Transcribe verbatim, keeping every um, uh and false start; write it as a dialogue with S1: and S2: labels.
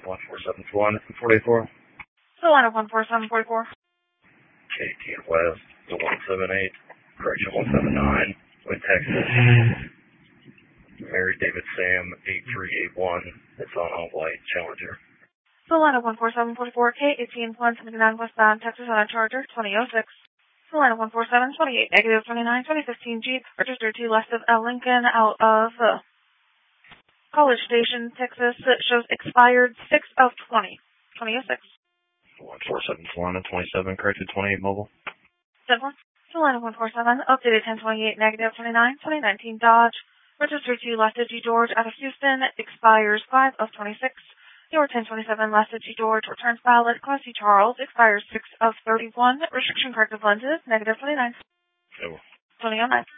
S1: one four seven one forty-four.
S2: Solana one four seven forty-four.
S1: K T West one seven eight, correction one seven nine, with Texas. Mary David Sam eight three eight one. It's on all white Challenger.
S2: Solana one four seven forty-four, K eighteen one seventy-nine westbound Texas on a Charger twenty oh six. Solana one four seven twenty-eight, negative twenty-nine, twenty fifteen Jeep, registered to west of L. Lincoln out of uh, College Station, Texas. It shows expired six of twenty, twenty oh six.
S1: one four seven Solana twenty-seven, corrected twenty-eight mobile.
S2: ten one. Solana one four seven, updated ten twenty-eight, negative twenty-nine, twenty nineteen Dodge, registered to Lassa G. George out of Houston, expires five of twenty-six. Your ten twenty-seven Lassa G. George returns valid. Class C Charles, expires six of thirty-one. Restriction corrective lenses, negative twenty-nine.
S1: Oh.
S2: twenty oh nine.